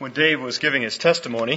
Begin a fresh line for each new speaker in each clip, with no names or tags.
When Dave was giving his testimony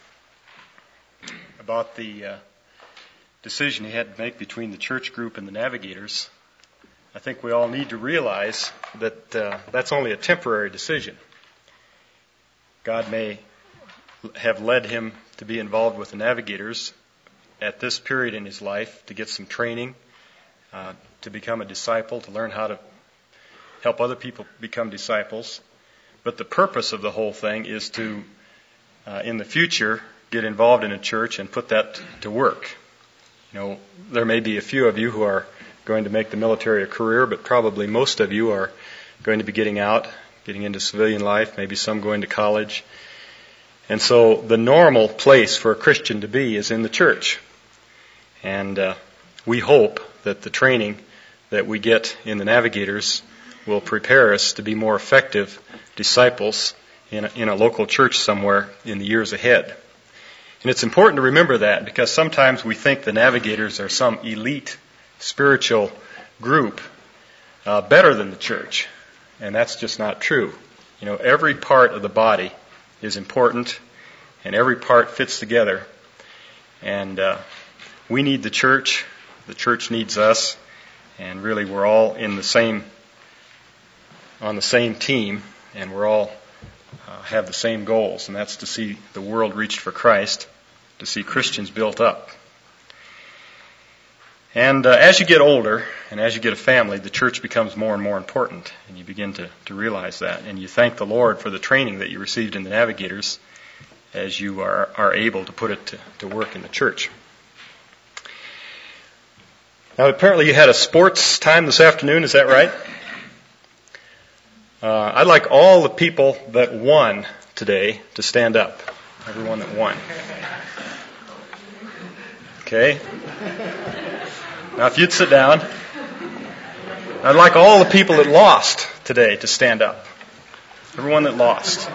about the decision he had to make between the church group and the Navigators, I think we all need to realize that that's only a temporary decision. God may have led him to be involved with the Navigators at this period in his life to get some training, to become a disciple, to learn how to help other people become disciples. But the purpose of the whole thing is to, in the future, get involved in a church and put that to work. You know, there may be a few of you who are going to make the military a career, but probably most of you are going to be getting into civilian life, maybe some going to college. And so the normal place for a Christian to be is in the church. And we hope that the training that we get in the Navigators will prepare us to be more effective disciples in a local church somewhere in the years ahead. And it's important to remember that because sometimes we think the Navigators are some elite spiritual group better than the church. And that's just not true. You know, every part of the body is important and every part fits together. And we need the church needs us, and really we're all on the same team, and we're all have the same goals, and that's to see the world reached for Christ, to see Christians built up. And as you get older, and as you get a family, the church becomes more and more important, and you begin to realize that, and you thank the Lord for the training that you received in the Navigators as you are able to put it to work in the church. Now, apparently you had a sports time this afternoon, is that right? I'd like all the people that won today to stand up. Everyone that won. Okay? Now, if you'd sit down. I'd like all the people that lost today to stand up. Everyone that lost.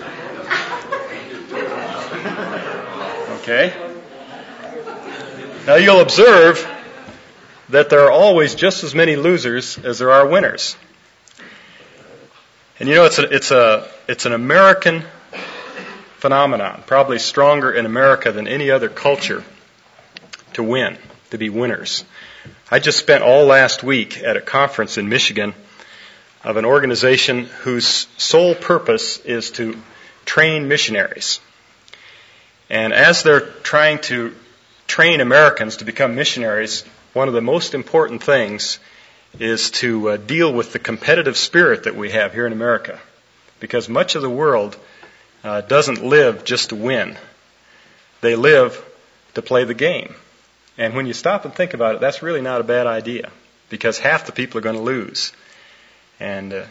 Okay? Now, you'll observe that there are always just as many losers as there are winners. And you know, it's an American phenomenon, probably stronger in America than any other culture, to win, to be winners. I just spent all last week at a conference in Michigan of an organization whose sole purpose is to train missionaries. And as they're trying to train Americans to become missionaries, one of the most important things is to deal with the competitive spirit that we have here in America. Because much of the world doesn't live just to win. They live to play the game. And when you stop and think about it, that's really not a bad idea. Because half the people are going to lose. And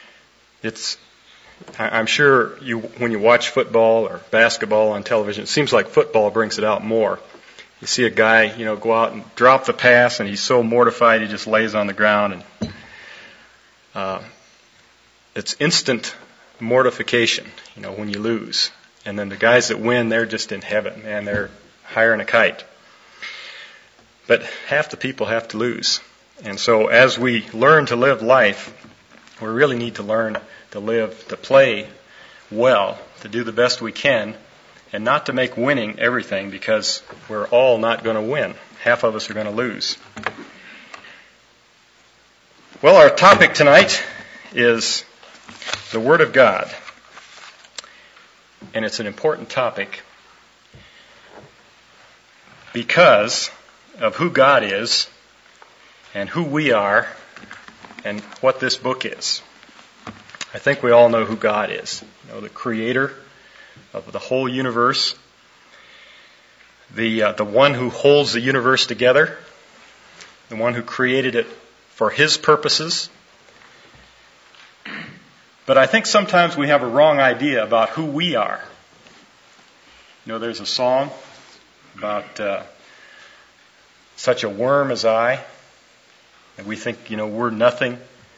I'm sure when you watch football or basketball on television, it seems like football brings it out more. You see a guy, go out and drop the pass, and he's so mortified he just lays on the ground. And it's instant mortification, when you lose. And then the guys that win, they're just in heaven, man. They're higher than a kite. But half the people have to lose. And so as we learn to live life, we really need to learn to play well, to do the best we can, and not to make winning everything, because we're all not going to win. Half of us are going to lose. Well, our topic tonight is the Word of God. And it's an important topic because of who God is and who we are and what this book is. I think we all know who God is. The Creator of the whole universe, the one who holds the universe together, the one who created it for His purposes. But I think sometimes we have a wrong idea about who we are. There's a song about such a worm as I, and we think, we're nothing.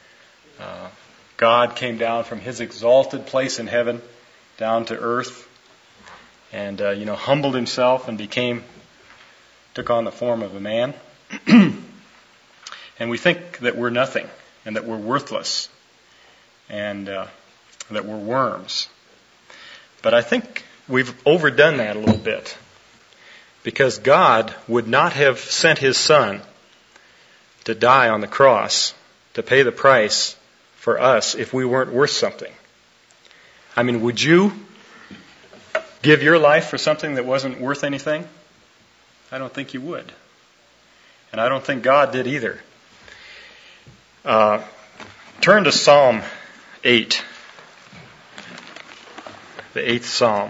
God came down from His exalted place in heaven down to earth and, humbled Himself and took on the form of a man. And we think that we're nothing and that we're worthless and that we're worms. But I think we've overdone that a little bit, because God would not have sent His Son to die on the cross, to pay the price for us if we weren't worth something. I mean, would you give your life for something that wasn't worth anything? I don't think you would. And I don't think God did either. Turn to Psalm 8, the 8th Psalm.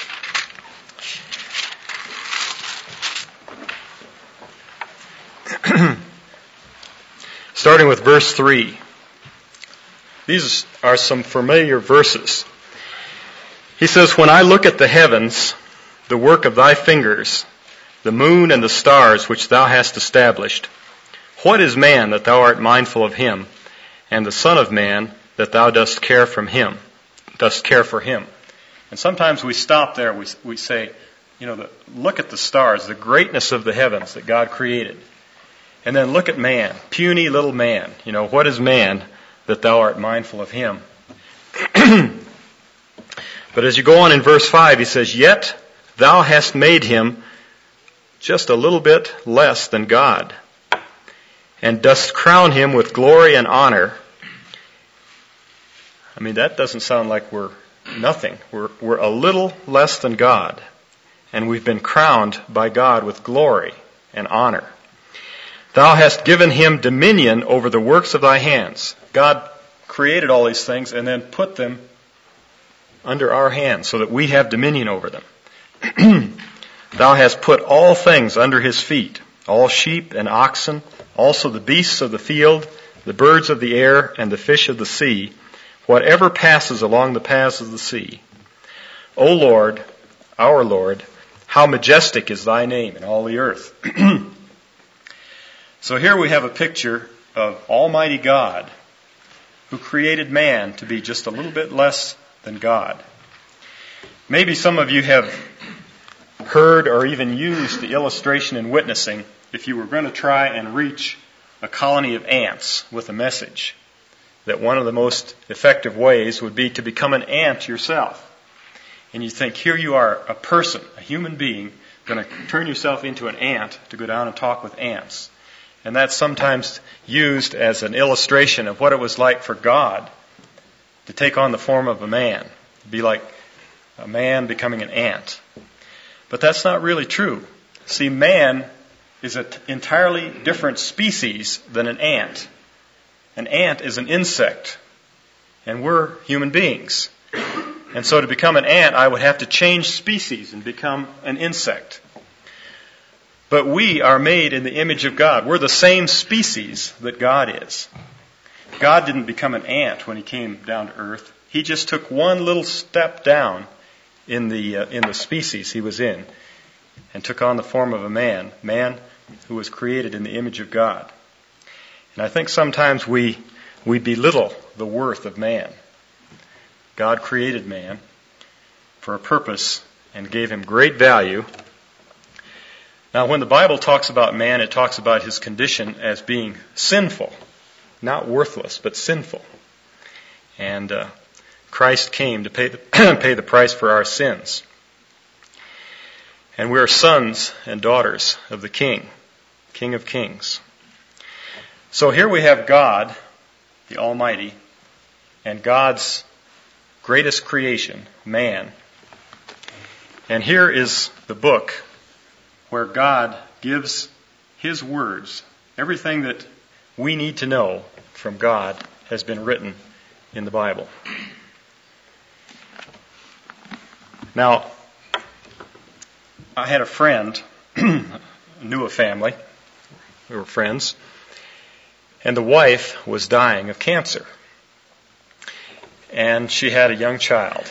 Starting with verse 3. These are some familiar verses. He says, "When I look at the heavens, the work of thy fingers, the moon and the stars which thou hast established, what is man that thou art mindful of him, and the son of man that thou dost care for him?" And sometimes we stop there. We say, look at the stars, the greatness of the heavens that God created. And then look at man, puny little man. What is man that thou art mindful of him? But as you go on in verse 5, he says, "Yet thou hast made him just a little bit less than God, and dost crown him with glory and honor." I mean, that doesn't sound like we're nothing. We're a little less than God, and we've been crowned by God with glory and honor. "Thou hast given him dominion over the works of thy hands." God created all these things and then put them under our hands so that we have dominion over them. "Thou hast put all things under his feet, all sheep and oxen, also the beasts of the field, the birds of the air, and the fish of the sea, whatever passes along the paths of the sea. O Lord, our Lord, how majestic is thy name in all the earth." So here we have a picture of Almighty God who created man to be just a little bit less than God. Maybe some of you have heard or even used the illustration in witnessing if you were going to try and reach a colony of ants with a message, that one of the most effective ways would be to become an ant yourself. And you think, here you are, a person, a human being, going to turn yourself into an ant to go down and talk with ants. And that's sometimes used as an illustration of what it was like for God to take on the form of a man, to be like a man becoming an ant. But that's not really true. See, man is an entirely different species than an ant. An ant is an insect, and we're human beings. And so to become an ant, I would have to change species and become an insect. But we are made in the image of God. We're the same species that God is. God didn't become an ant when He came down to earth. He just took one little step down in the species He was in and took on the form of a man who was created in the image of God. And I think sometimes we belittle the worth of man. God created man for a purpose and gave him great value. Now, when the Bible talks about man, it talks about his condition as being sinful, not worthless, but sinful. And Christ came to pay the price for our sins. And we are sons and daughters of the King, King of Kings. So here we have God, the Almighty, and God's greatest creation, man. And here is the book where God gives His words. Everything that we need to know from God has been written in the Bible. Now, I had a friend, knew a family, we were friends, and the wife was dying of cancer. And she had a young child.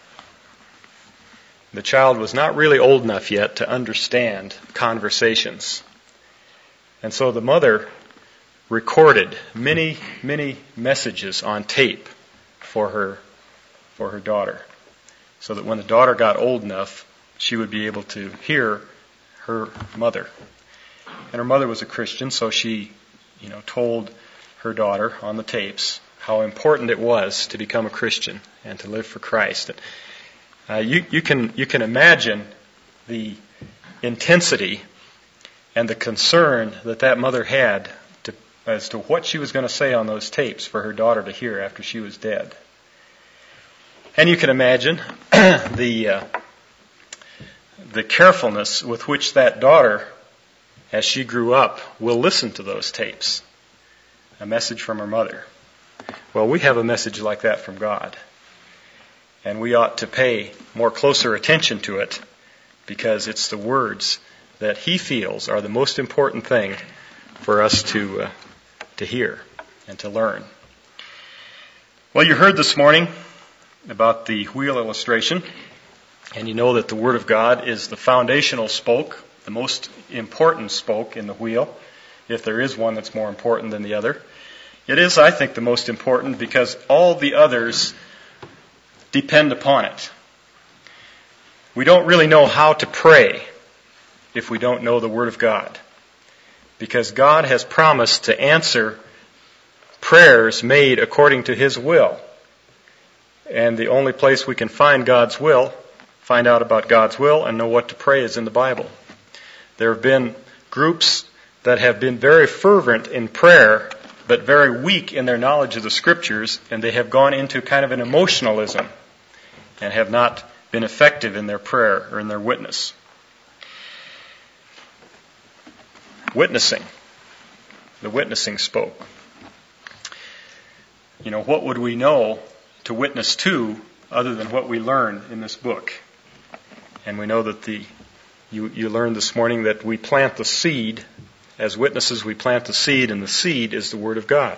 The child was not really old enough yet to understand conversations. And so the mother recorded many, many messages on tape for her daughter, so that when the daughter got old enough, she would be able to hear her mother. And her mother was a Christian, so she, told her daughter on the tapes how important it was to become a Christian and to live for Christ. You can imagine the intensity and the concern that mother had as to what she was going to say on those tapes for her daughter to hear after she was dead. And you can imagine the carefulness with which that daughter, as she grew up, will listen to those tapes. A message from her mother. Well, we have a message like that from God. And we ought to pay more closer attention to it because it's the words that He feels are the most important thing for us to hear and to learn. Well, you heard this morning about the wheel illustration, and you know that the Word of God is the foundational spoke, the most important spoke in the wheel, if there is one that's more important than the other. It is, I think, the most important because all the others depend upon it. We don't really know how to pray if we don't know the Word of God, because God has promised to answer prayers made according to His will. And the only place we can find God's will, find out about God's will and know what to pray is in the Bible. There have been groups that have been very fervent in prayer, but very weak in their knowledge of the Scriptures, and they have gone into kind of an emotionalism and have not been effective in their prayer or in their witness. Witnessing. The witnessing spoke. You know, what would we know to witness to other than what we learn in this book? And we know that you learned this morning that we plant the seed. As witnesses, we plant the seed, and the seed is the Word of God.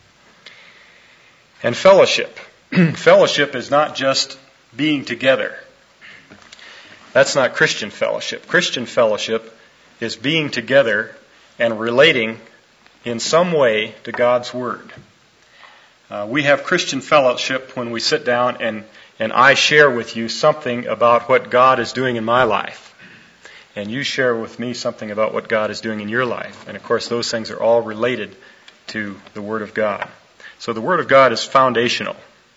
And fellowship. Fellowship is not just being together. That's not Christian fellowship. Christian fellowship is being together and relating in some way to God's Word. We have Christian fellowship when we sit down and I share with you something about what God is doing in my life. And you share with me something about what God is doing in your life. And of course, those things are all related to the Word of God. So the Word of God is foundational.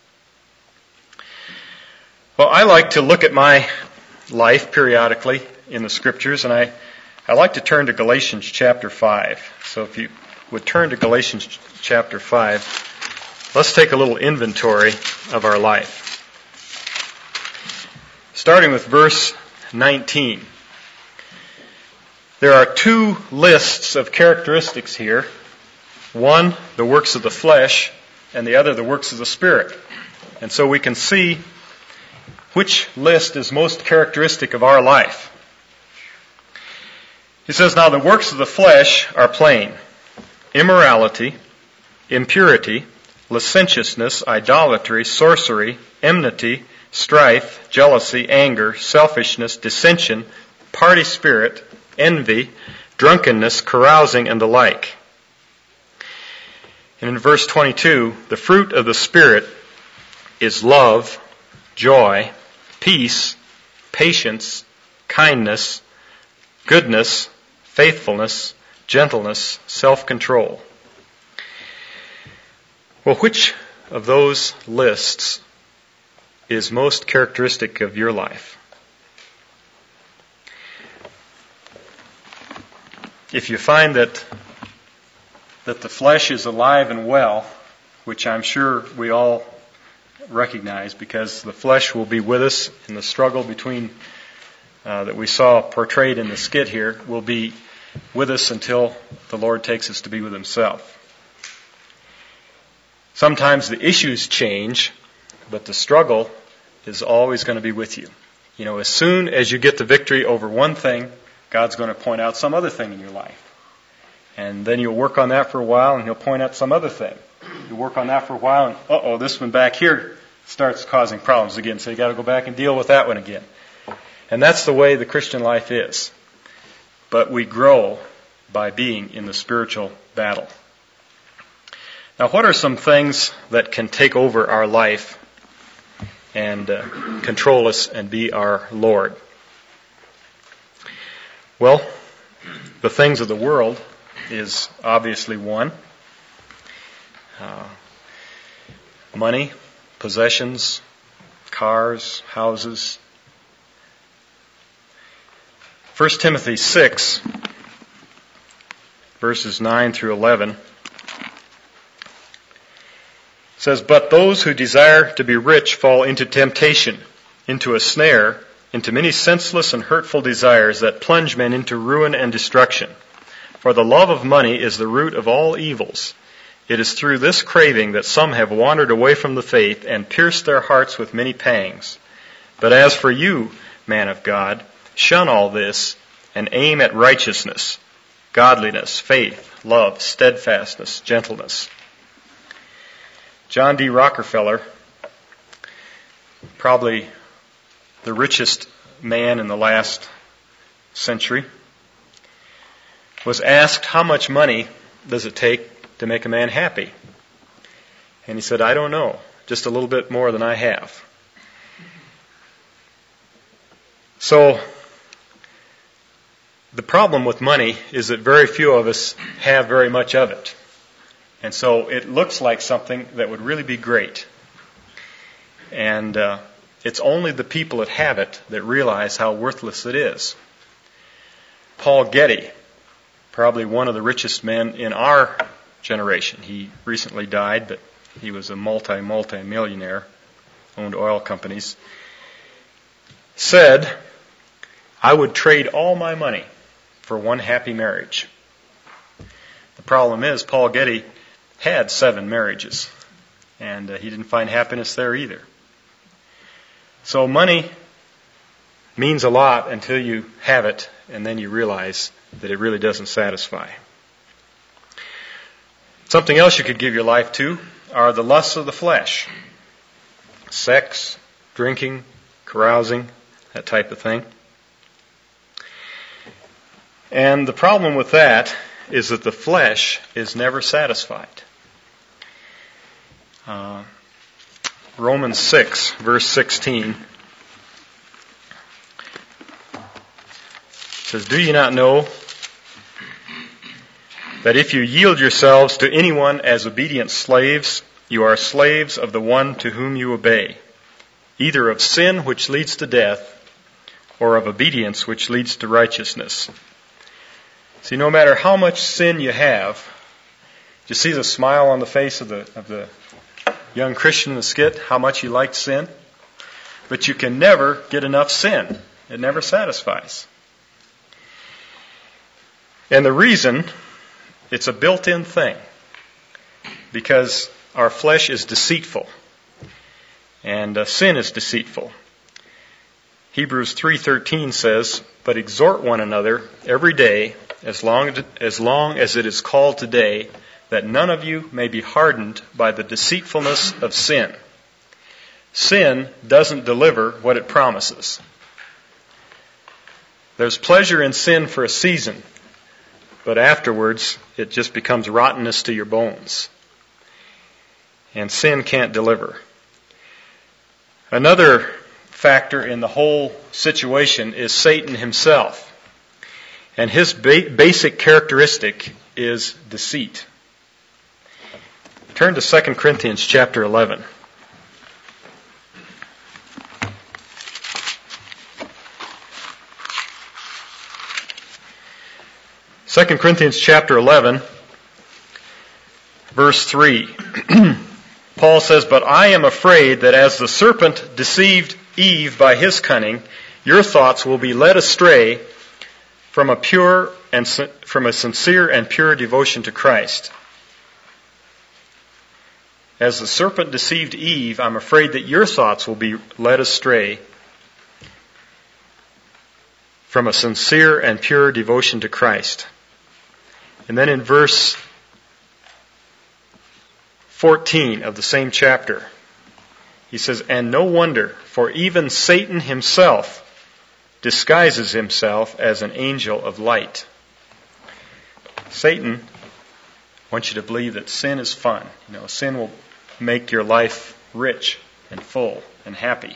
Well, I like to look at my life periodically in the Scriptures, and I like to turn to Galatians chapter 5. So if you would turn to Galatians chapter 5, let's take a little inventory of our life. Starting with verse 19. There are two lists of characteristics here. One, the works of the flesh, and the other, the works of the Spirit. And so we can see which list is most characteristic of our life. He says, now the works of the flesh are plain: immorality, impurity, licentiousness, idolatry, sorcery, enmity, strife, jealousy, anger, selfishness, dissension, party spirit, envy, drunkenness, carousing, and the like. And in verse 22, the fruit of the Spirit is love, joy, peace, patience, kindness, goodness, faithfulness, gentleness, self-control. Well, which of those lists is most characteristic of your life? If you find that the flesh is alive and well, which I'm sure we all recognize, because the flesh will be with us in the struggle between that we saw portrayed in the skit here, will be with us until the Lord takes us to be with Himself. Sometimes the issues change, but the struggle is always going to be with you. You know, as soon as you get the victory over one thing, God's going to point out some other thing in your life. And then you'll work on that for a while, and He'll point out some other thing. You work on that for a while, and this one back here starts causing problems again. So you got to go back and deal with that one again. And that's the way the Christian life is. But we grow by being in the spiritual battle. Now, what are some things that can take over our life and control us and be our Lord? Well, the things of the world is obviously one. Money, possessions, cars, houses. 1 Timothy 6, verses 9 through 11, says, "But those who desire to be rich fall into temptation, into a snare, into many senseless and hurtful desires that plunge men into ruin and destruction. For the love of money is the root of all evils. It is through this craving that some have wandered away from the faith and pierced their hearts with many pangs. But as for you, man of God, shun all this and aim at righteousness, godliness, faith, love, steadfastness, gentleness." John D. Rockefeller, probably the richest man in the last century, was asked, how much money does it take to make a man happy? And he said, I don't know, just a little bit more than I have. So, the problem with money is that very few of us have very much of it. And so it looks like something that would really be great. And it's only the people that have it that realize how worthless it is. Paul Getty, probably one of the richest men in our generation. He recently died, but he was a multi-millionaire, owned oil companies, said, "I would trade all my money for one happy marriage." The problem is, Paul Getty had 7 marriages, and he didn't find happiness there either. So money means a lot until you have it, and then you realize that it really doesn't satisfy. Something else you could give your life to are the lusts of the flesh. Sex, drinking, carousing, that type of thing. And the problem with that is that the flesh is never satisfied. Romans 6, verse 16 says, "Do you not know that if you yield yourselves to anyone as obedient slaves, you are slaves of the one to whom you obey, either of sin which leads to death, or of obedience which leads to righteousness?" See, no matter how much sin you have, you see the smile on the face of the young Christian in the skit, how much he liked sin? But you can never get enough sin. It never satisfies. And the reason, it's a built-in thing. Because our flesh is deceitful. And sin is deceitful. Hebrews 3:13 says, "But exhort one another every day, as long as it is called today, that none of you may be hardened by the deceitfulness of sin." Sin doesn't deliver what it promises. There's pleasure in sin for a season, but afterwards it just becomes rottenness to your bones. And sin can't deliver. Another factor in the whole situation is Satan himself. And his basic characteristic is deceit. Turn to 2 Corinthians chapter 11. Second Corinthians chapter 11, verse 3. Paul says, "But I am afraid that as the serpent deceived Eve by his cunning, your thoughts will be led astray from a sincere and pure devotion to Christ." As the serpent deceived Eve, I'm afraid that your thoughts will be led astray from a sincere and pure devotion to Christ. And then in verse 14 of the same chapter, he says, "And no wonder, for even Satan himself disguises himself as an angel of light." Satan wants you to believe that sin is fun. Sin will make your life rich and full and happy.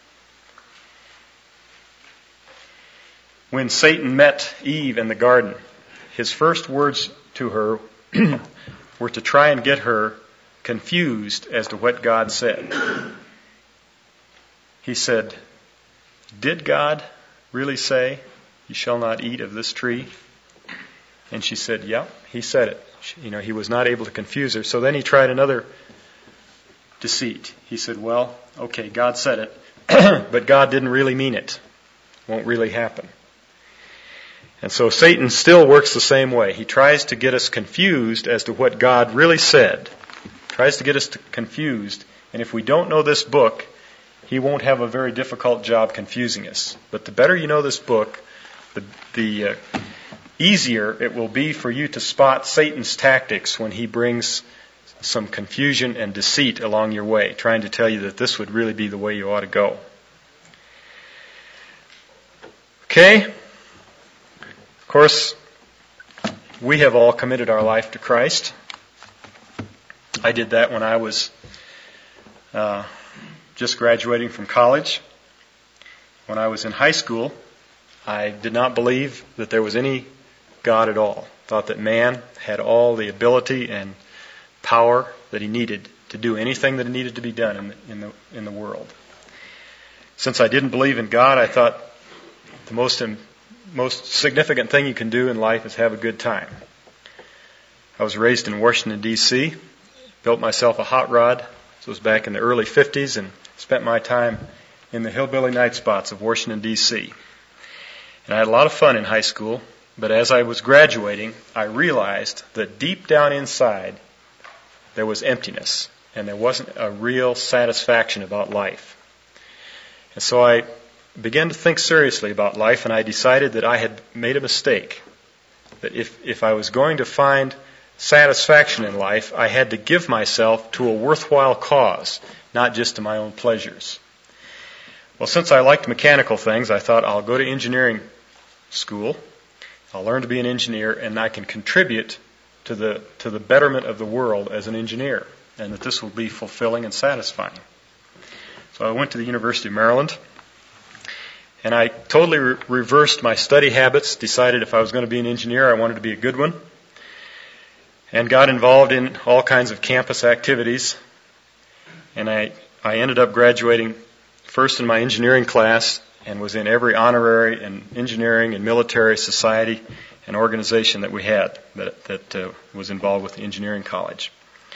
When Satan met Eve in the garden, his first words to her were to try and get her confused as to what God said. he said, "Did God really say, 'You shall not eat of this tree'?" And she said, "Yeah, he said it." He was not able to confuse her. So then he tried another deceit. He said, "Well, okay, God said it, but God didn't really mean it. Won't really happen." And so Satan still works the same way. He tries to get us confused as to what God really said. Tries to get us confused. And if we don't know this book, he won't have a very difficult job confusing us. But the better you know this book, the easier it will be for you to spot Satan's tactics when he brings some confusion and deceit along your way, trying to tell you that this would really be the way you ought to go. Okay? Of course, we have all committed our life to Christ. I did that when I was just graduating from college. When I was in high school, I did not believe that there was any God at all. Thought that man had all the ability and power that he needed to do anything that needed to be done in the world. Since I didn't believe in God, I thought the most significant thing you can do in life is have a good time. I was raised in Washington, D.C., built myself a hot rod. This was back in the early 50s, and spent my time in the hillbilly night spots of Washington, D.C. And I had a lot of fun in high school, but as I was graduating, I realized that deep down inside, there was emptiness, and there wasn't a real satisfaction about life. And so I began to think seriously about life, and I decided that I had made a mistake. That if I was going to find satisfaction in life, I had to give myself to a worthwhile cause, not just to my own pleasures. Well, since I liked mechanical things, I thought I'll go to engineering school. I'll learn to be an engineer, and I can contribute to the betterment of the world as an engineer, and that this will be fulfilling and satisfying. So I went to the University of Maryland, and I totally reversed my study habits, decided if I was going to be an engineer, I wanted to be a good one, and got involved in all kinds of campus activities. And I ended up graduating first in my engineering class and was in every honorary and engineering and military society and organization that we had that was involved with the engineering college.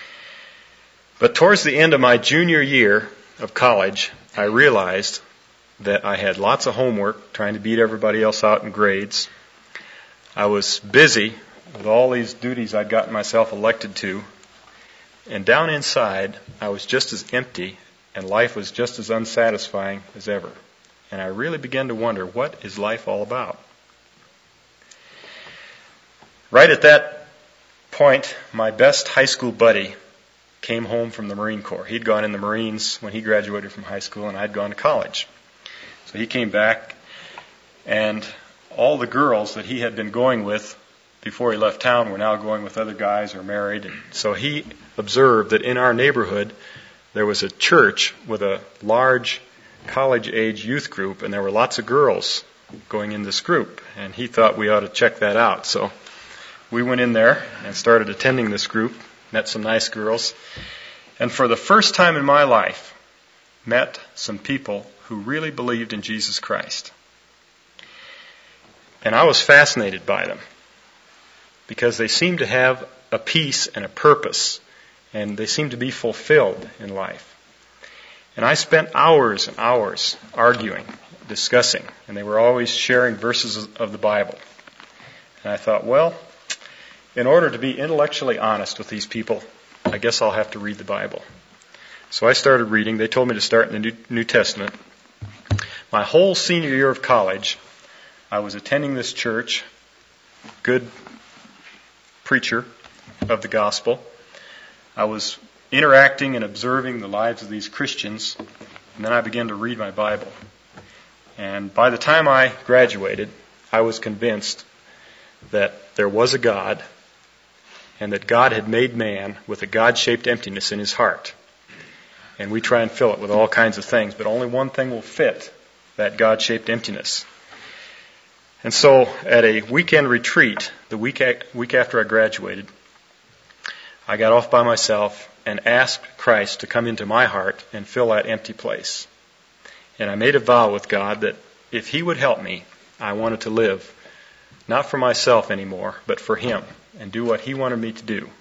But towards the end of my junior year of college, I realized that I had lots of homework, trying to beat everybody else out in grades. I was busy with all these duties I'd gotten myself elected to. And down inside, I was just as empty, and life was just as unsatisfying as ever. And I really began to wonder, what is life all about? Right at that point, my best high school buddy came home from the Marine Corps. He'd gone in the Marines when he graduated from high school, and I'd gone to college. So he came back, and all the girls that he had been going with before he left town were now going with other guys or married. And so he observed that in our neighborhood there was a church with a large college-age youth group, and there were lots of girls going in this group. And he thought we ought to check that out. So we went in there and started attending this group, met some nice girls, and for the first time in my life, met some people who really believed in Jesus Christ. And I was fascinated by them, because they seemed to have a peace and a purpose, and they seemed to be fulfilled in life. And I spent hours and hours arguing, discussing, and they were always sharing verses of the Bible. And I thought, well, in order to be intellectually honest with these people, I guess I'll have to read the Bible. So I started reading. They told me to start in the New Testament. My whole senior year of college, I was attending this church, good preacher of the gospel. I was interacting and observing the lives of these Christians, and then I began to read my Bible. And by the time I graduated, I was convinced that there was a God, and that God had made man with a God-shaped emptiness in his heart. And we try and fill it with all kinds of things, but only one thing will fit that God-shaped emptiness. And so at a weekend retreat, the week after I graduated, I got off by myself and asked Christ to come into my heart and fill that empty place. And I made a vow with God that if He would help me, I wanted to live not for myself anymore, but for Him, and do what He wanted me to do.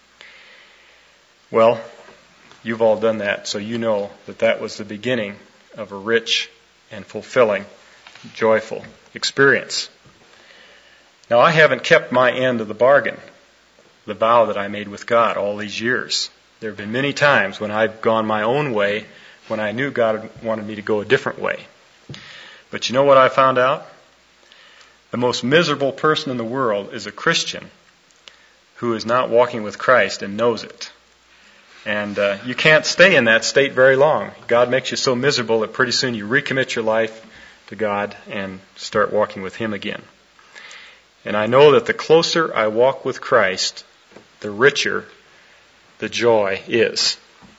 Well, you've all done that, so you know that that was the beginning of a rich and fulfilling, joyful experience. Now, I haven't kept my end of the bargain, the vow that I made with God all these years. There have been many times when I've gone my own way, when I knew God wanted me to go a different way. But you know what I found out? The most miserable person in the world is a Christian who is not walking with Christ and knows it. And you can't stay in that state very long. God makes you so miserable that pretty soon you recommit your life to God and start walking with Him again. And I know that the closer I walk with Christ, the richer the joy is.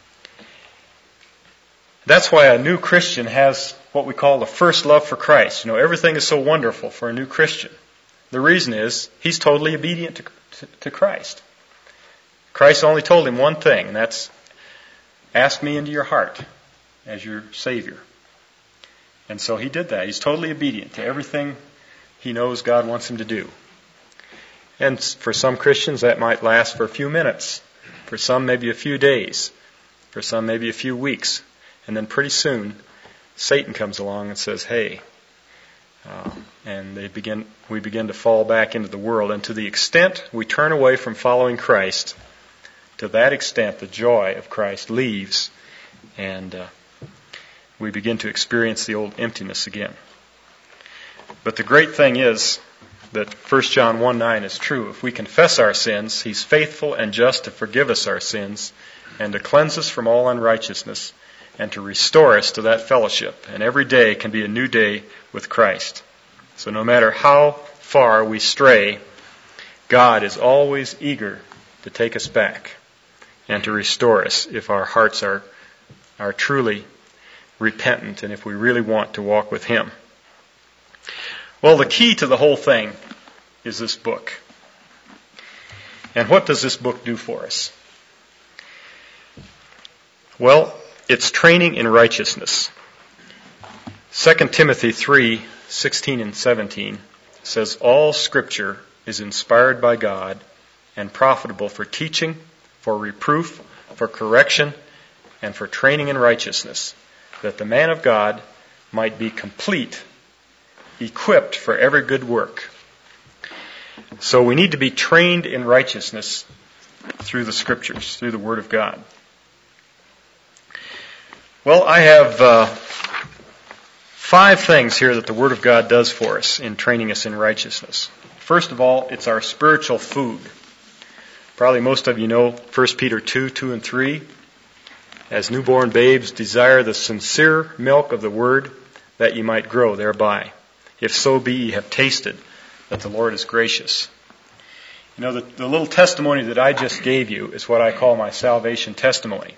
That's why a new Christian has what we call the first love for Christ. You know, everything is so wonderful for a new Christian. The reason is he's totally obedient to Christ. Christ only told him one thing, and that's, ask me into your heart as your Savior. And so he did that. He's totally obedient to everything he knows God wants him to do. And for some Christians, that might last for a few minutes. For some, maybe a few days. For some, maybe a few weeks. And then pretty soon, Satan comes along and says, hey, and we begin to fall back into the world. And to the extent we turn away from following Christ, to that extent the joy of Christ leaves, and we begin to experience the old emptiness again. But the great thing is that 1 John 1:9 is true. If we confess our sins, He's faithful and just to forgive us our sins and to cleanse us from all unrighteousness and to restore us to that fellowship. And every day can be a new day with Christ. So no matter how far we stray, God is always eager to take us back and to restore us if our hearts are truly repentant and if we really want to walk with Him. Well, the key to the whole thing is this book. And what does this book do for us? Well, it's training in righteousness. 2 Timothy 3:16 and 17 says, all Scripture is inspired by God and profitable for teaching, for reproof, for correction, and for training in righteousness, that the man of God might be complete, equipped for every good work. So we need to be trained in righteousness through the Scriptures, through the Word of God. Well, I have 5 things here that the Word of God does for us in training us in righteousness. First of all, it's our spiritual food. Probably most of you know 1 Peter 2:2 and 3. As newborn babes, desire the sincere milk of the Word, that ye might grow thereby. If so be ye have tasted that the Lord is gracious. You know, the little testimony that I just gave you is what I call my salvation testimony.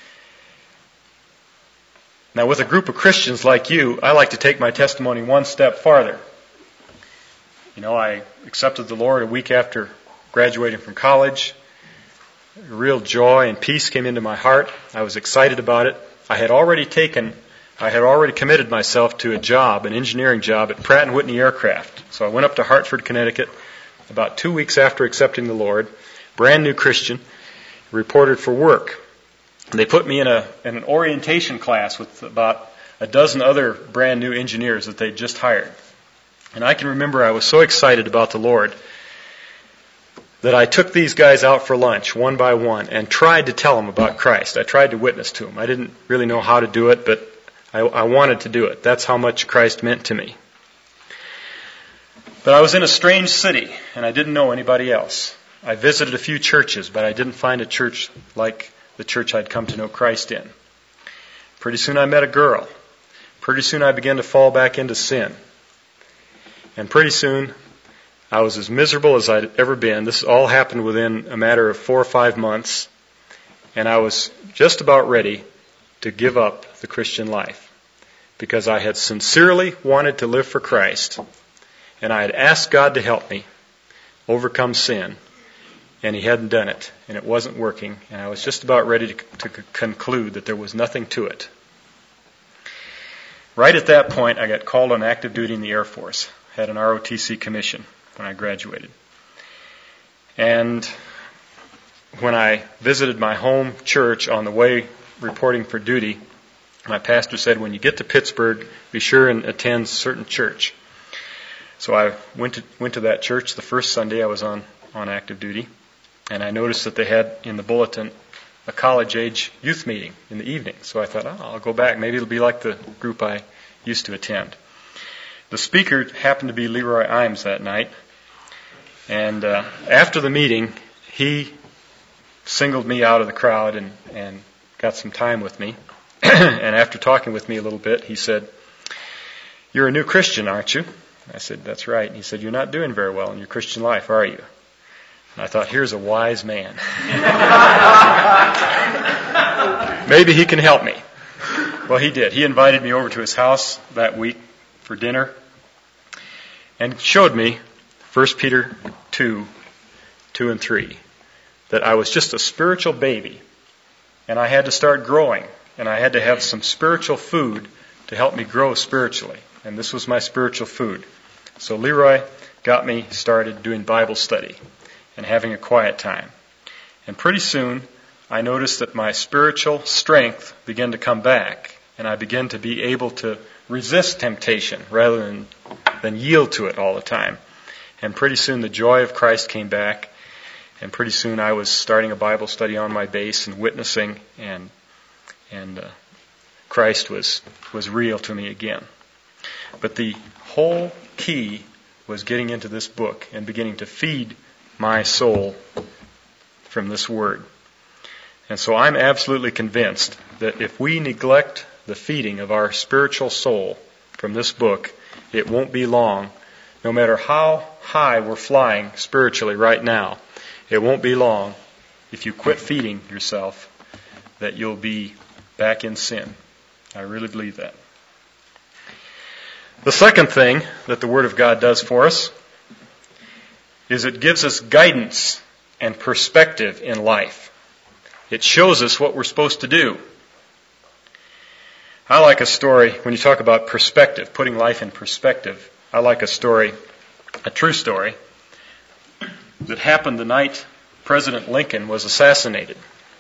Now, with a group of Christians like you, I like to take my testimony one step farther. You know, I accepted the Lord a week after graduating from college. Real joy and peace came into my heart. I was excited about it. I had already committed myself to a job, an engineering job at Pratt & Whitney Aircraft. So I went up to Hartford, Connecticut, about 2 weeks after accepting the Lord, brand new Christian, reported for work. They put me in an orientation class with about a dozen other brand new engineers that they'd just hired. And I can remember I was so excited about the Lord that I took these guys out for lunch one by one and tried to tell them about Christ. I tried to witness to them. I didn't really know how to do it, but I wanted to do it. That's how much Christ meant to me. But I was in a strange city, and I didn't know anybody else. I visited a few churches, but I didn't find a church like the church I'd come to know Christ in. Pretty soon I met a girl. Pretty soon I began to fall back into sin. And pretty soon I was as miserable as I'd ever been. This all happened within a matter of 4 or 5 months. And I was just about ready to give up the Christian life because I had sincerely wanted to live for Christ. And I had asked God to help me overcome sin. And He hadn't done it, and it wasn't working, and I was just about ready to conclude that there was nothing to it. right at that point, I got called on active duty in the Air Force. Had an ROTC commission when I graduated. And when I visited my home church on the way reporting for duty, my pastor said, when you get to Pittsburgh, be sure and attend a certain church. So I went to that church the first Sunday I was on active duty, and I noticed that they had in the bulletin a college-age youth meeting in the evening. So I thought, I'll go back. Maybe it'll be like the group I used to attend. The speaker happened to be Leroy Imes that night, and after the meeting, he singled me out of the crowd and got some time with me. And after talking with me a little bit, he said, "You're a new Christian, aren't you?" I said, "That's right." And he said, "You're not doing very well in your Christian life, are you?" And I thought, here's a wise man. Maybe he can help me. Well, he did. He invited me over to his house that week for dinner and showed me 1 Peter 2 and 3, that I was just a spiritual baby and I had to start growing and I had to have some spiritual food to help me grow spiritually. And this was my spiritual food. So Leroy got me started doing Bible study and having a quiet time. And pretty soon, I noticed that my spiritual strength began to come back, and I began to be able to resist temptation rather than yield to it all the time. And pretty soon, the joy of Christ came back, and pretty soon I was starting a Bible study on my base and witnessing, and Christ was real to me again. But the whole key was getting into this book and beginning to feed my soul from this word. And so I'm absolutely convinced that if we neglect the feeding of our spiritual soul from this book, it won't be long. No matter how high we're flying spiritually right now, it won't be long if you quit feeding yourself that you'll be back in sin. I really believe that. The second thing that the Word of God does for us is it gives us guidance and perspective in life. It shows us what we're supposed to do. I like a story, when you talk about perspective, putting life in perspective, I like a story, a true story, that happened the night President Lincoln was assassinated.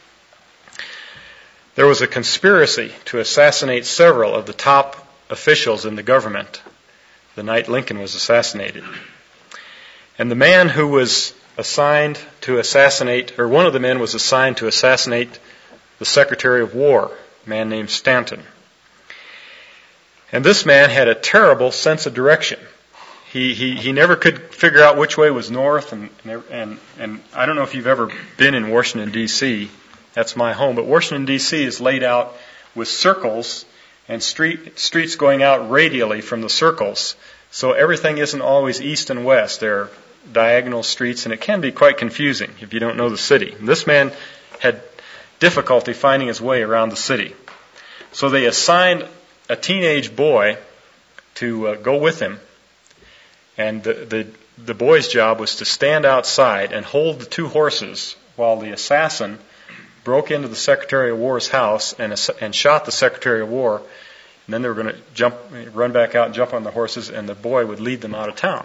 There was a conspiracy to assassinate several of the top officials in the government the night Lincoln was assassinated. And the man who was assigned to assassinate, or one of the men was assigned to assassinate the Secretary of War, a man named Stanton. And this man had a terrible sense of direction. He never could figure out which way was north, and I don't know if you've ever been in Washington, D.C. That's my home, but Washington, D.C. is laid out with circles and streets going out radially from the circles. So everything isn't always east and west. There are diagonal streets, and it can be quite confusing if you don't know the city. And this man had difficulty finding his way around the city. So they assigned a teenage boy to go with him, and the boy's job was to stand outside and hold the two horses while the assassin broke into the Secretary of War's house and shot the Secretary of War. And then they were going to run back out and jump on the horses, and the boy would lead them out of town.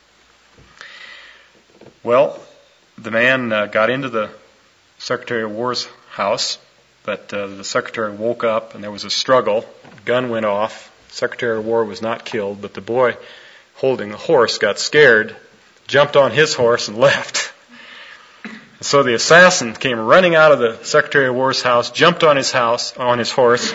Well, the man got into the Secretary of War's house, but the Secretary woke up and there was a struggle. The gun went off. Secretary of War was not killed, but the boy holding the horse got scared, jumped on his horse and left. So the assassin came running out of the Secretary of War's house, jumped on his horse,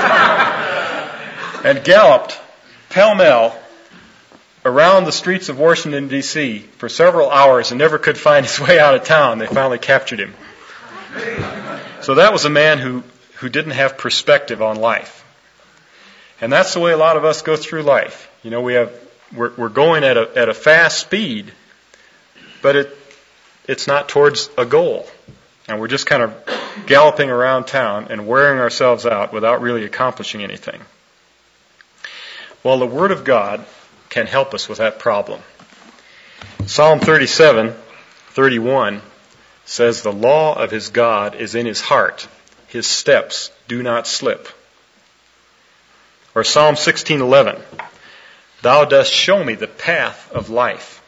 and galloped pell-mell around the streets of Washington, D.C. for several hours and never could find his way out of town. They finally captured him. So that was a man who didn't have perspective on life. And that's the way a lot of us go through life. You know, we're going at a fast speed, but it's not towards a goal. And we're just kind of galloping around town and wearing ourselves out without really accomplishing anything. Well, the Word of God can help us with that problem. Psalm 37:31 says, "The law of his God is in his heart. His steps do not slip." Or Psalm 16:11, Thou dost show me the path of life.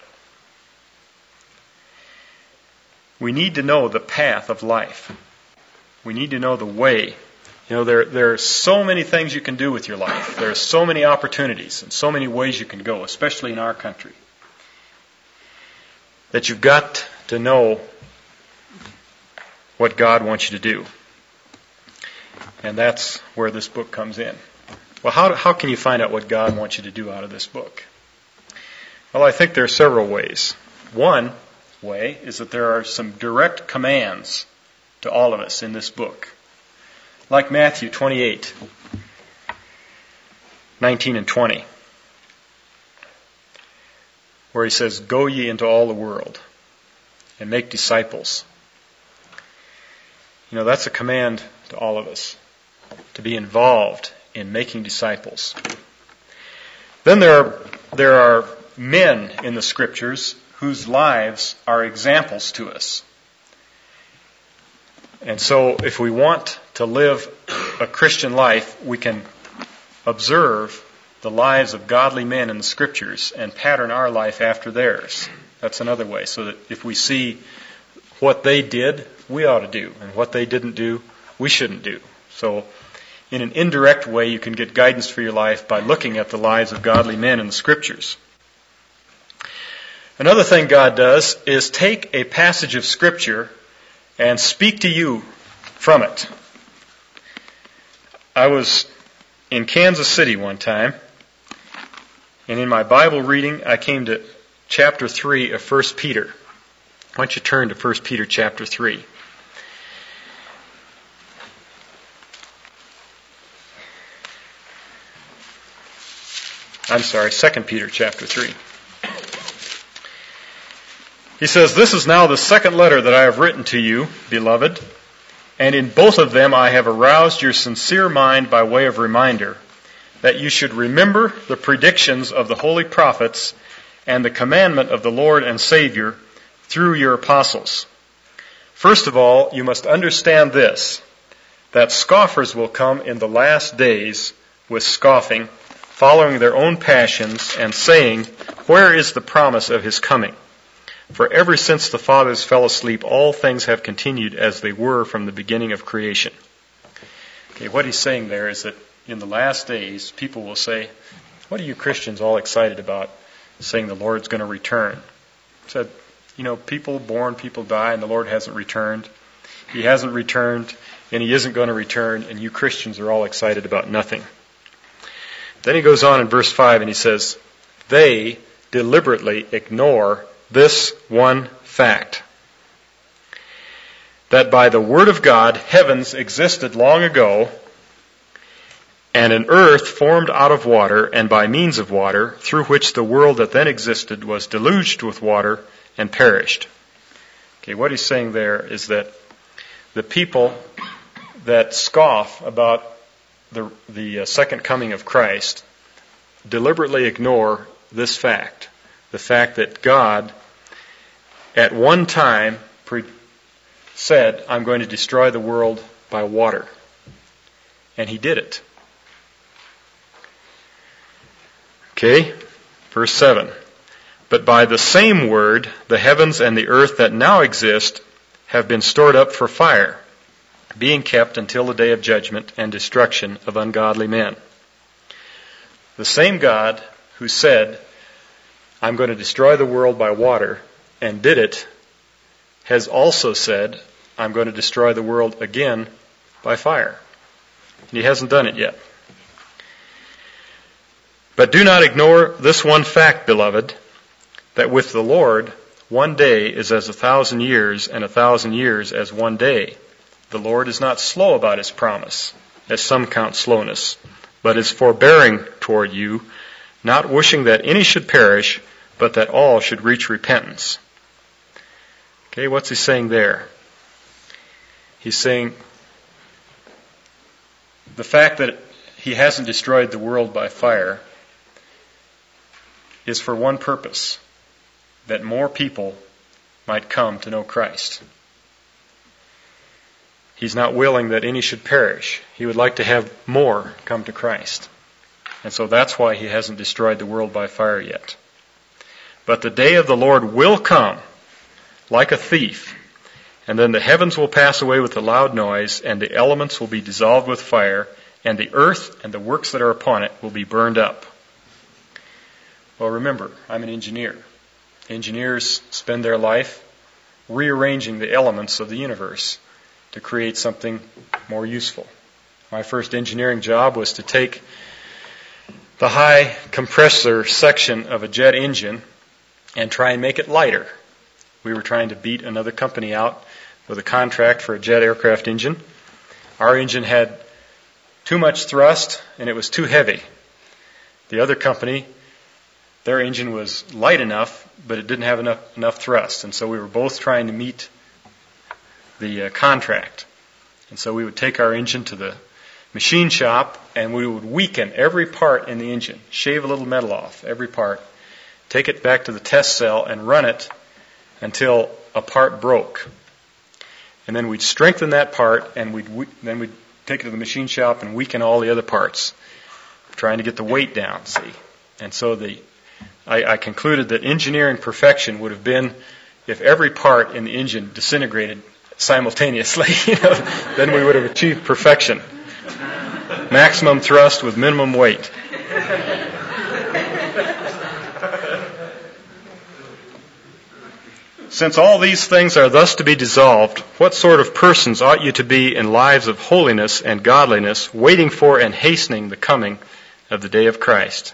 We need to know the path of life. We need to know the way. You know, there are so many things you can do with your life. There are so many opportunities and so many ways you can go, especially in our country, that you've got to know what God wants you to do. And that's where this book comes in. Well, how can you find out what God wants you to do out of this book? Well, I think there are several ways. One way is that there are some direct commands to all of us in this book. Like Matthew 28, 19 and 20, where he says, Go ye into all the world and make disciples. You know, that's a command to all of us, to be involved in making disciples. Then there are men in the Scriptures whose lives are examples to us. And so if we want to live a Christian life, we can observe the lives of godly men in the Scriptures and pattern our life after theirs. That's another way. So that if we see what they did, we ought to do. And what they didn't do, we shouldn't do. So in an indirect way, you can get guidance for your life by looking at the lives of godly men in the Scriptures. Another thing God does is take a passage of Scripture and speak to you from it. I was in Kansas City one time, and in my Bible reading, I came to chapter 3 of 1 Peter. Why don't you turn to 1 Peter chapter 3. I'm sorry, 2 Peter chapter 3. He says, This is now the second letter that I have written to you, beloved, and in both of them I have aroused your sincere mind by way of reminder, that you should remember the predictions of the holy prophets and the commandment of the Lord and Savior through your apostles. First of all, you must understand this, that scoffers will come in the last days with scoffing, following their own passions and saying, Where is the promise of his coming? For ever since the fathers fell asleep, all things have continued as they were from the beginning of creation. Okay, what he's saying there is that in the last days, people will say, What are you Christians all excited about, saying the Lord's going to return? He said, people born, people die, and the Lord hasn't returned. He hasn't returned, and he isn't going to return, and you Christians are all excited about nothing. Then he goes on in verse 5 and he says, They deliberately ignore this one fact, that by the word of God heavens existed long ago, and an earth formed out of water and by means of water, through which the world that then existed was deluged with water and perished. Okay, what he's saying there is that the people that scoff about the second coming of Christ deliberately ignore this fact, the fact that God at one time said, I'm going to destroy the world by water. And he did it. Okay, verse 7. But by the same word, the heavens and the earth that now exist have been stored up for fire, being kept until the day of judgment and destruction of ungodly men. The same God who said, I'm going to destroy the world by water, and did it, has also said, I'm going to destroy the world again by fire. And he hasn't done it yet. But do not ignore this one fact, beloved, that with the Lord, one day is as 1,000 years, and 1,000 years as one day. The Lord is not slow about his promise, as some count slowness, but is forbearing toward you, not wishing that any should perish, but that all should reach repentance. Okay, what's he saying there? He's saying the fact that he hasn't destroyed the world by fire is for one purpose, that more people might come to know Christ. He's not willing that any should perish. He would like to have more come to Christ. And so that's why He hasn't destroyed the world by fire yet. But the day of the Lord will come like a thief, and then the heavens will pass away with a loud noise, and the elements will be dissolved with fire, and the earth and the works that are upon it will be burned up. Well, remember, I'm an engineer. Engineers spend their life rearranging the elements of the universe to create something more useful. My first engineering job was to take the high compressor section of a jet engine and try and make it lighter. We were trying to beat another company out with a contract for a jet aircraft engine. Our engine had too much thrust and it was too heavy. The other company, their engine was light enough, but it didn't have enough thrust. And so we were both trying to meet the contract. And so we would take our engine to the machine shop and we would weaken every part in the engine, shave a little metal off every part, take it back to the test cell and run it until a part broke. And then we'd strengthen that part and then we'd take it to the machine shop and weaken all the other parts, trying to get the weight down, see. And so I concluded that engineering perfection would have been if every part in the engine disintegrated simultaneously. Then we would have achieved perfection. Maximum thrust with minimum weight. Since all these things are thus to be dissolved, what sort of persons ought you to be in lives of holiness and godliness, waiting for and hastening the coming of the day of Christ?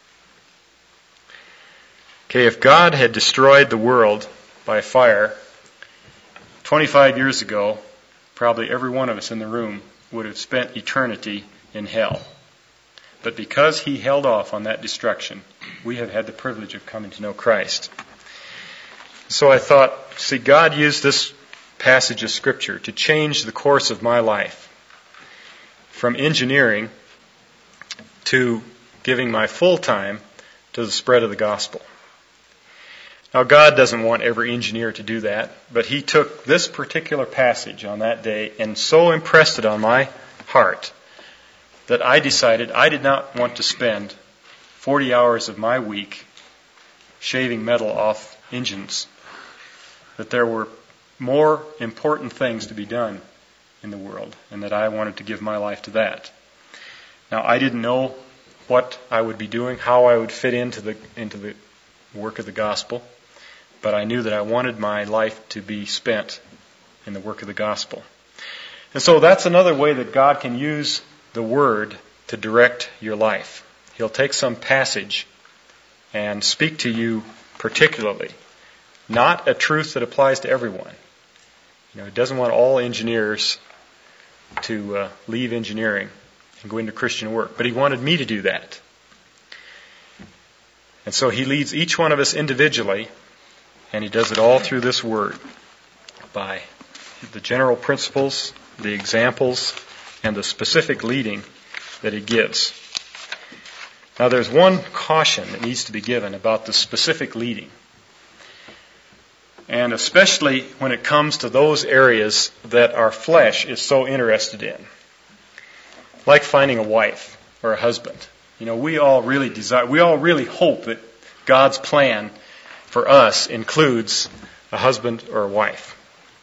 Okay, if God had destroyed the world by fire 25 years ago, probably every one of us in the room would have spent eternity in hell. But because He held off on that destruction, we have had the privilege of coming to know Christ. So I thought, see, God used this passage of Scripture to change the course of my life from engineering to giving my full time to the spread of the gospel. Now, God doesn't want every engineer to do that, but He took this particular passage on that day and so impressed it on my heart that I decided I did not want to spend 40 hours of my week shaving metal off engines, that there were more important things to be done in the world, and that I wanted to give my life to that. Now, I didn't know what I would be doing, how I would fit into the work of the gospel, but I knew that I wanted my life to be spent in the work of the gospel. And so that's another way that God can use the Word to direct your life. He'll take some passage and speak to you particularly. Not a truth that applies to everyone. He doesn't want all engineers to leave engineering and go into Christian work. But He wanted me to do that. And so He leads each one of us individually, and He does it all through this Word, by the general principles, the examples, and the specific leading that He gives. Now there's one caution that needs to be given about the specific leading. And especially when it comes to those areas that our flesh is so interested in. Like finding a wife or a husband. We all really hope that God's plan for us includes a husband or a wife.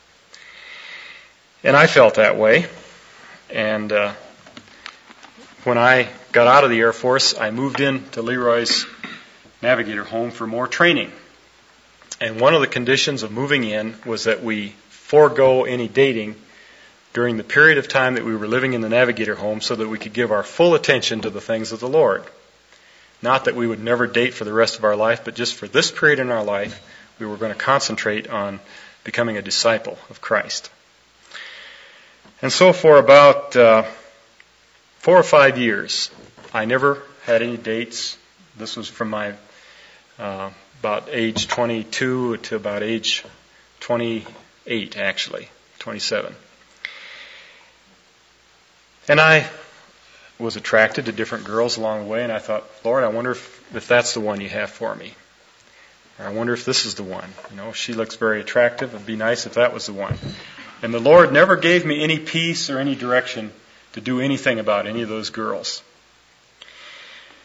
And I felt that way. And when I got out of the Air Force, I moved into Leroy's Navigator home for more training. And one of the conditions of moving in was that we forego any dating during the period of time that we were living in the Navigator home so that we could give our full attention to the things of the Lord. Not that we would never date for the rest of our life, but just for this period in our life, we were going to concentrate on becoming a disciple of Christ. And so for about 4 or 5 years, I never had any dates. This was from my about age 22 to about age 28, actually, 27. And I was attracted to different girls along the way, and I thought, Lord, I wonder if that's the one you have for me. Or I wonder if this is the one. She looks very attractive. It'd be nice if that was the one. And the Lord never gave me any peace or any direction to do anything about any of those girls.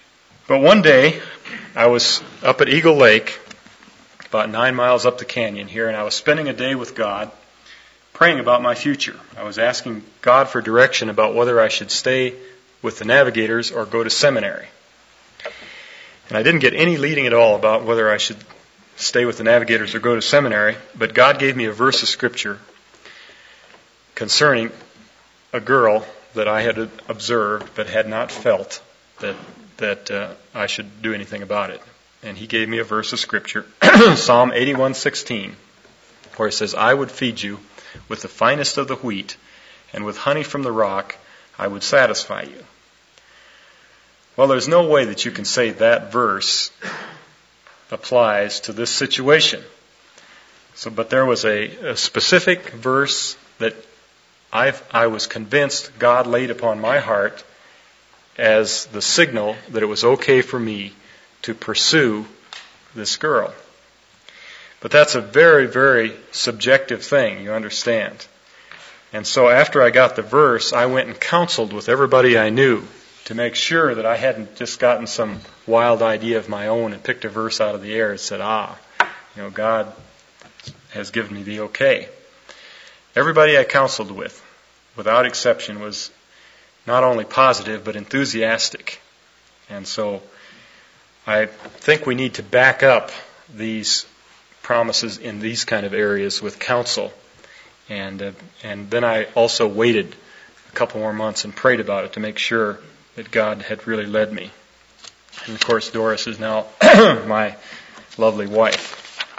But one day, I was up at Eagle Lake, about 9 miles up the canyon here, and I was spending a day with God, praying about my future. I was asking God for direction about whether I should stay with the Navigators or go to seminary. And I didn't get any leading at all about whether I should stay with the Navigators or go to seminary, but God gave me a verse of Scripture concerning a girl that I had observed but had not felt that I should do anything about it. And He gave me a verse of Scripture, Psalm 81:16, where He says, "I would feed you with the finest of the wheat, and with honey from the rock I would satisfy you." Well, there's no way that you can say that verse applies to this situation. But there was a specific verse that I was convinced God laid upon my heart as the signal that it was okay for me to pursue this girl. But that's a very, very subjective thing, you understand. And so after I got the verse, I went and counseled with everybody I knew to make sure that I hadn't just gotten some wild idea of my own and picked a verse out of the air and said, God has given me the okay. Everybody I counseled with, without exception, was not only positive but enthusiastic. And so I think we need to back up these promises in these kind of areas with counsel. And then I also waited a couple more months and prayed about it to make sure that God had really led me. And of course, Doris is now my lovely wife.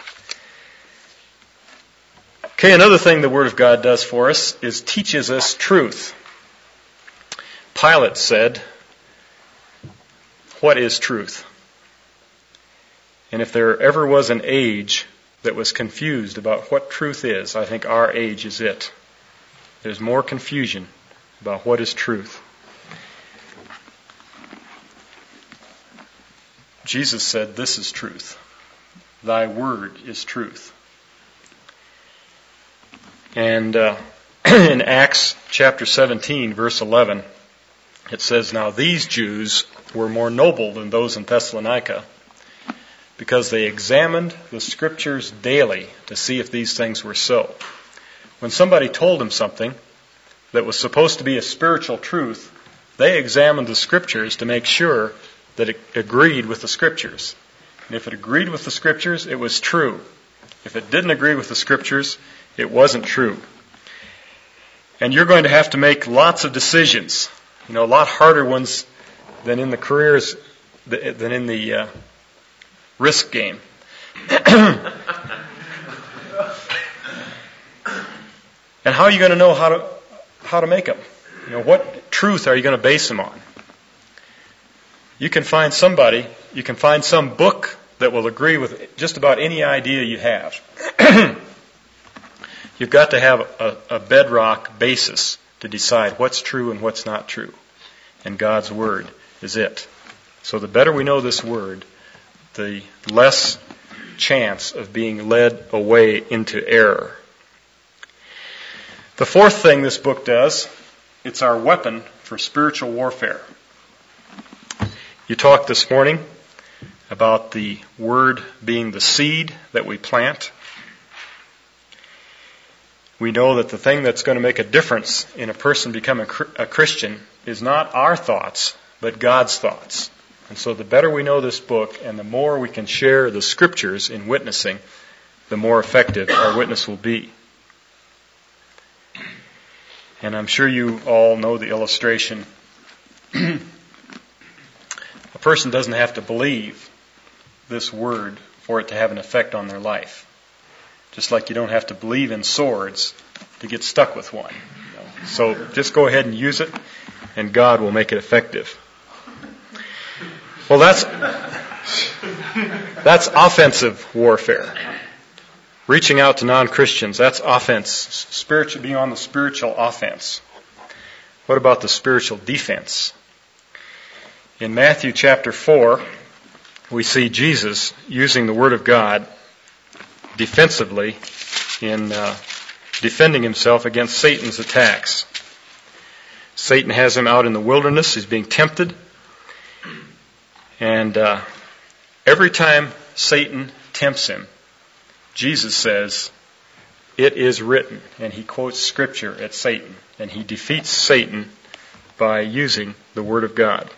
Okay, another thing the Word of God does for us is teaches us truth. Pilate said, "What is truth?" And if there ever was an age that was confused about what truth is, I think our age is it. There's more confusion about what is truth. Jesus said, "This is truth. Thy word is truth." And in Acts chapter 17, verse 11, it says, "Now these Jews were more noble than those in Thessalonica, because they examined the Scriptures daily to see if these things were so." When somebody told them something that was supposed to be a spiritual truth, they examined the Scriptures to make sure that it agreed with the Scriptures. And if it agreed with the Scriptures, it was true. If it didn't agree with the Scriptures, it wasn't true. And you're going to have to make lots of decisions, a lot harder ones than in the careers, than in the risk game. And how are you going to know how to make them? What truth are you going to base them on? You can find some book that will agree with just about any idea you have. You've got to have a bedrock basis to decide what's true and what's not true. And God's Word is it. So the better we know this Word, the less chance of being led away into error. The fourth thing this book does, it's our weapon for spiritual warfare. You talked this morning about the Word being the seed that we plant. We know that the thing that's going to make a difference in a person becoming a Christian is not our thoughts, but God's thoughts. And so the better we know this book and the more we can share the Scriptures in witnessing, the more effective our witness will be. And I'm sure you all know the illustration. A person doesn't have to believe this Word for it to have an effect on their life. Just like you don't have to believe in swords to get stuck with one. So just go ahead and use it, and God will make it effective. Well, that's offensive warfare. Reaching out to non-Christians, that's offense. Being on the spiritual offense. What about the spiritual defense? In Matthew chapter 4, we see Jesus using the Word of God defensively in defending himself against Satan's attacks. Satan has him out in the wilderness. He's being tempted. And every time Satan tempts him, Jesus says, "It is written," and he quotes Scripture at Satan, and he defeats Satan by using the Word of God.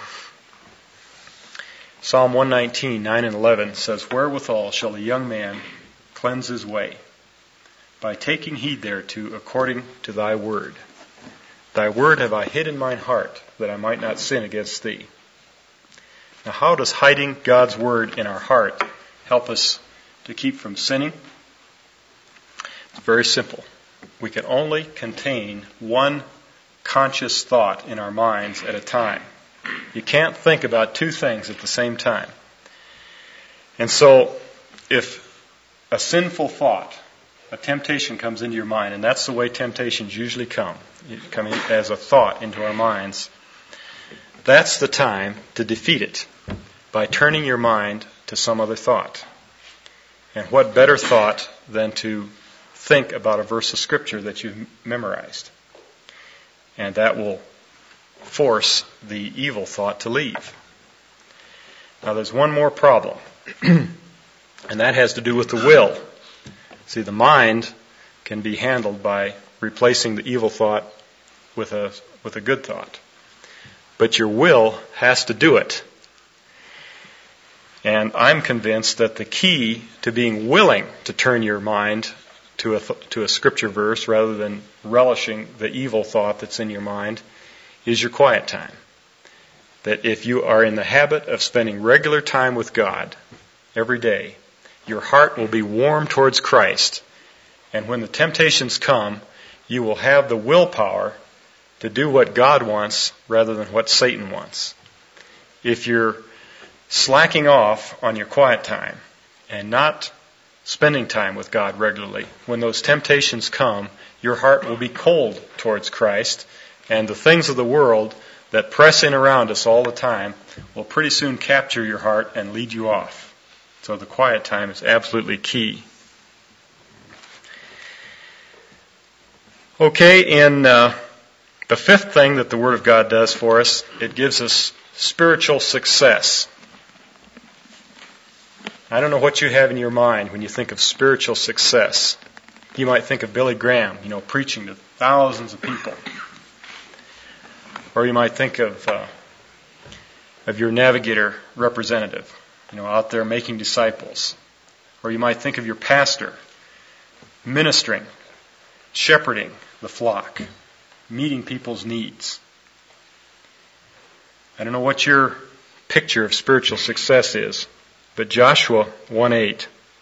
Psalm 119, 9 and 11 says, "Wherewithal shall a young man cleanse his way? By taking heed thereto according to thy word. Thy word have I hid in mine heart, that I might not sin against thee." Now, how does hiding God's word in our heart help us to keep from sinning? It's very simple. We can only contain one conscious thought in our minds at a time. You can't think about two things at the same time. And so, if a sinful thought, a temptation comes into your mind, and that's the way temptations usually come as a thought into our minds, that's the time to defeat it by turning your mind to some other thought. And what better thought than to think about a verse of Scripture that you've memorized? And that will force the evil thought to leave. Now there's one more problem, and that has to do with the will. See, the mind can be handled by replacing the evil thought with a good thought. But your will has to do it. And I'm convinced that the key to being willing to turn your mind to a Scripture verse rather than relishing the evil thought that's in your mind is your quiet time. That if you are in the habit of spending regular time with God every day, your heart will be warm towards Christ. And when the temptations come, you will have the willpower to do what God wants rather than what Satan wants. If you're slacking off on your quiet time and not spending time with God regularly, when those temptations come, your heart will be cold towards Christ, and the things of the world that press in around us all the time will pretty soon capture your heart and lead you off. So the quiet time is absolutely key. Okay, in the fifth thing that the Word of God does for us, it gives us spiritual success. I don't know what you have in your mind when you think of spiritual success. You might think of Billy Graham, preaching to thousands of people. Or you might think of your Navigator representative, out there making disciples. Or you might think of your pastor ministering, shepherding the flock, meeting people's needs. I don't know what your picture of spiritual success is, but Joshua 1:8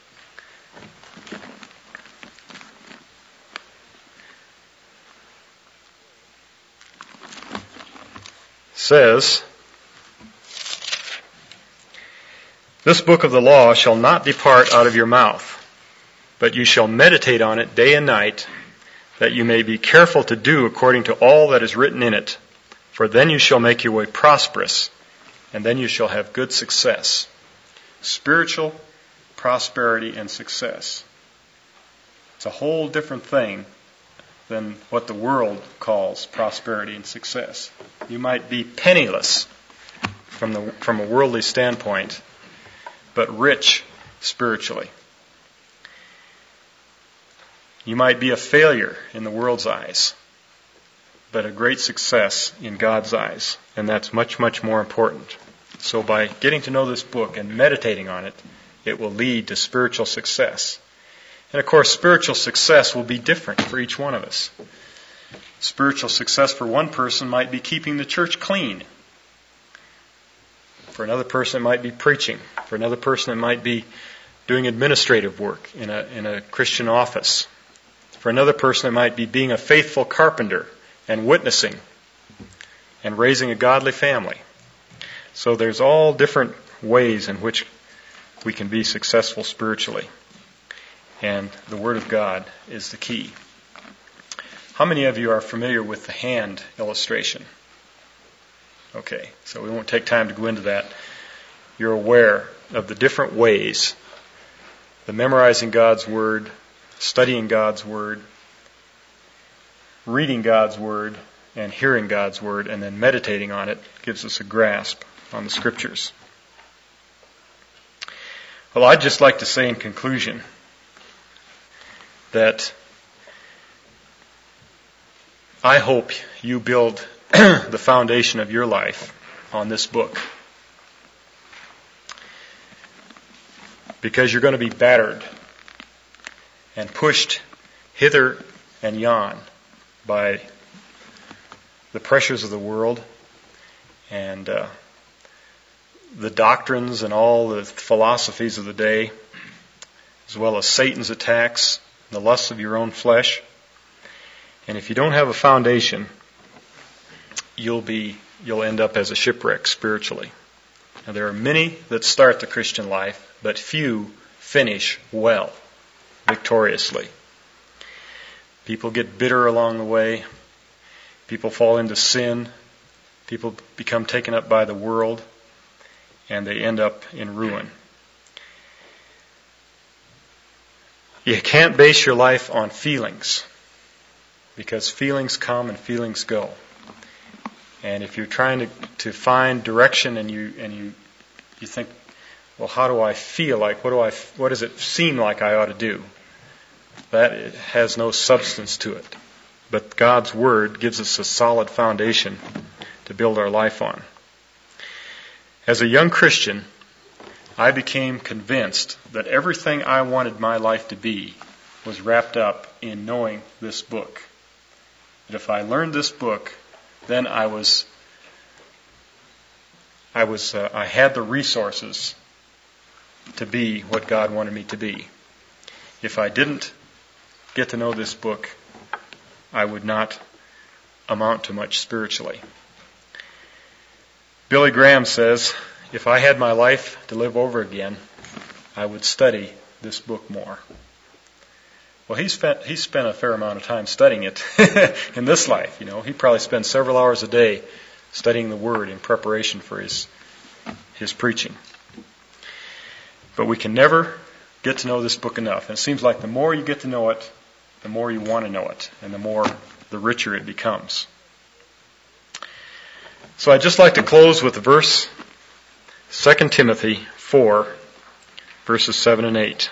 says, "This book of the law shall not depart out of your mouth, but you shall meditate on it day and night, that you may be careful to do according to all that is written in it. For then you shall make your way prosperous, and then you shall have good success." Spiritual prosperity and success. It's a whole different thing than what the world calls prosperity and success. You might be penniless from a worldly standpoint, but rich spiritually. You might be a failure in the world's eyes, but a great success in God's eyes, and that's much, much more important. So by getting to know this book and meditating on it, it will lead to spiritual success. And of course, spiritual success will be different for each one of us. Spiritual success for one person might be keeping the church clean. For another person, it might be preaching. For another person, it might be doing administrative work in a Christian office. For another person, it might be being a faithful carpenter and witnessing and raising a godly family. So there's all different ways in which we can be successful spiritually. And the Word of God is the key. How many of you are familiar with the hand illustration? Okay, so we won't take time to go into that. You're aware of the different ways, the memorizing God's Word, studying God's Word, reading God's Word, and hearing God's Word, and then meditating on it gives us a grasp on the Scriptures. Well, I'd just like to say in conclusion that I hope you build the foundation of your life on this book. Because you're going to be battered and pushed hither and yon by the pressures of the world and the doctrines and all the philosophies of the day, as well as Satan's attacks, the lusts of your own flesh. And if you don't have a foundation, you'll end up as a shipwreck spiritually. Now, there are many that start the Christian life, but few finish well, victoriously. People get bitter along the way. People fall into sin. People become taken up by the world, and they end up in ruin. You can't base your life on feelings, because feelings come and feelings go. And if you're trying to find direction and you think, well, how do I feel like? What does it seem like I ought to do? That it has no substance to it. But God's Word gives us a solid foundation to build our life on. As a young Christian, I became convinced that everything I wanted my life to be was wrapped up in knowing this book. That if I learned this book, then I had the resources to be what God wanted me to be. If I didn't get to know this book, I would not amount to much spiritually. Billy Graham says, if I had my life to live over again, I would study this book more. Well, he spent a fair amount of time studying it in this life. He probably spent several hours a day studying the Word in preparation for his preaching. But we can never get to know this book enough. And it seems like the more you get to know it, the more you want to know it, and the richer it becomes. So I'd just like to close with the verse, 2 Timothy 4, verses 7 and 8.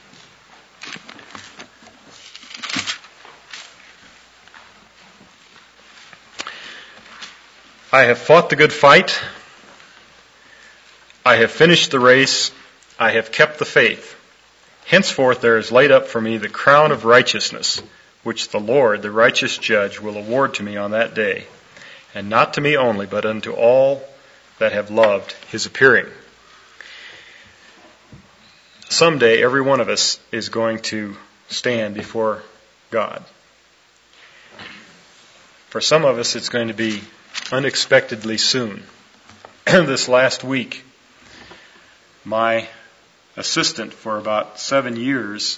I have fought the good fight. I have finished the race. I have kept the faith. Henceforth there is laid up for me the crown of righteousness, which the Lord, the righteous judge, will award to me on that day, and not to me only, but unto all that have loved his appearing. Someday every one of us is going to stand before God. For some of us it's going to be unexpectedly soon. This last week, my assistant for about 7 years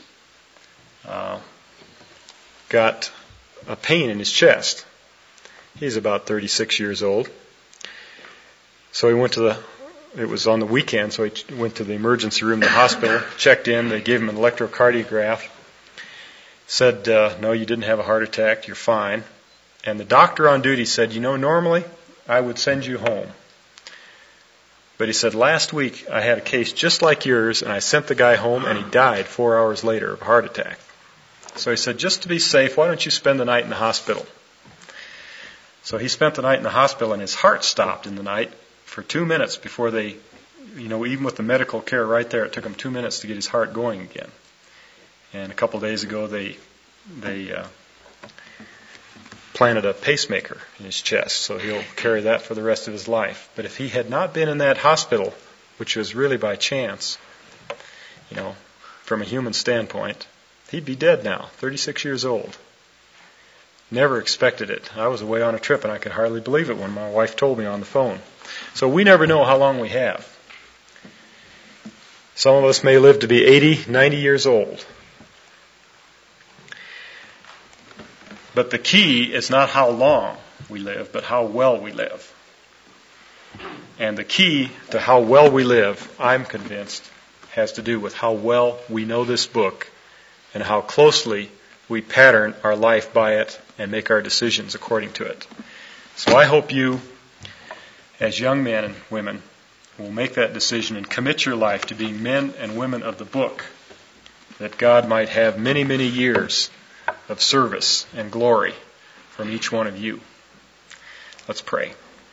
got a pain in his chest. He's about 36 years old. So he went it was on the weekend, so he went to the emergency room of the hospital, checked in, they gave him an electrocardiograph, said, no, you didn't have a heart attack, you're fine. And the doctor on duty said, normally I would send you home. But he said, last week I had a case just like yours, and I sent the guy home, and he died 4 hours later of a heart attack. So he said, just to be safe, why don't you spend the night in the hospital? So he spent the night in the hospital, and his heart stopped in the night for 2 minutes before they, even with the medical care right there, it took him 2 minutes to get his heart going again. And a couple of days ago, they planted a pacemaker in his chest, so he'll carry that for the rest of his life. But if he had not been in that hospital, which was really by chance, from a human standpoint, he'd be dead now, 36 years old. Never expected it. I was away on a trip and I could hardly believe it when my wife told me on the phone. So we never know how long we have. Some of us may live to be 80, 90 years old. But the key is not how long we live, but how well we live. And the key to how well we live, I'm convinced, has to do with how well we know this book and how closely we pattern our life by it and make our decisions according to it. So I hope you, as young men and women, will make that decision and commit your life to being men and women of the book, that God might have many, many years of service and glory from each one of you. Let's pray.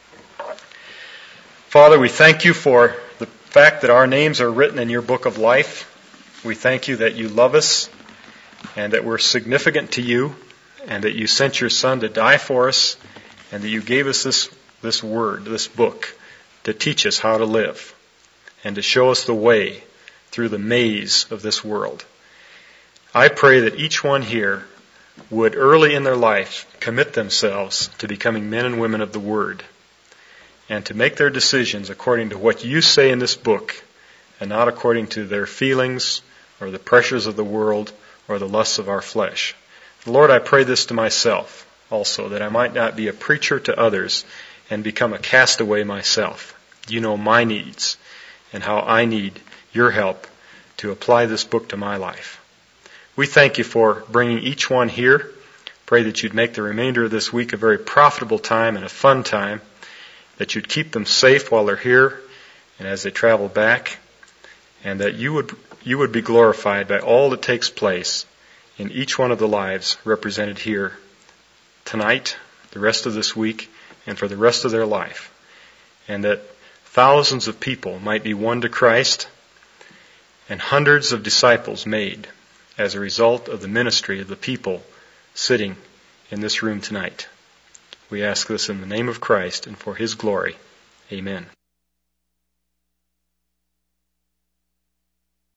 Father, we thank you for the fact that our names are written in your book of life. We thank you that you love us and that we're significant to you and that you sent your Son to die for us and that you gave us this word, this book, to teach us how to live and to show us the way through the maze of this world. I pray that each one here would early in their life commit themselves to becoming men and women of the Word and to make their decisions according to what you say in this book and not according to their feelings or the pressures of the world or the lusts of our flesh. Lord, I pray this to myself also, that I might not be a preacher to others and become a castaway myself. You know my needs and how I need your help to apply this book to my life. We thank you for bringing each one here. Pray that you'd make the remainder of this week a very profitable time and a fun time, that you'd keep them safe while they're here and as they travel back, and that you would be glorified by all that takes place in each one of the lives represented here tonight, the rest of this week, and for the rest of their life, and that thousands of people might be won to Christ and hundreds of disciples made as a result of the ministry of the people sitting in this room tonight. We ask this in the name of Christ and for His glory. Amen.